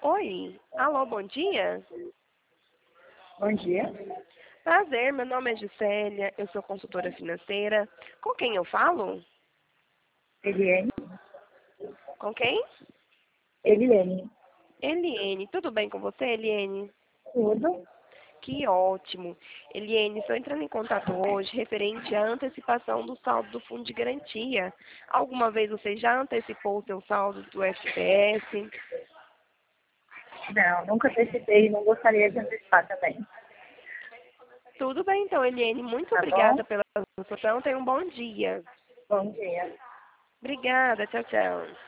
Oi, alô, bom dia. Bom dia. Prazer, meu nome é Gisélia, eu sou consultora financeira. Com quem eu falo? Eliane. Com quem? Eliane. Eliene, tudo bem com você, Eliene? Tudo? Que ótimo. Eliene, estou entrando em contato hoje referente à antecipação do saldo do fundo de garantia. Alguma vez você já antecipou o seu saldo do FPS? Não, nunca antecipei e não gostaria de antecipar também. Tudo bem então, Eliene. Muito Tá obrigada bom? pela sua atenção. Tenha um bom dia. Bom dia. Obrigada, tchau, tchau.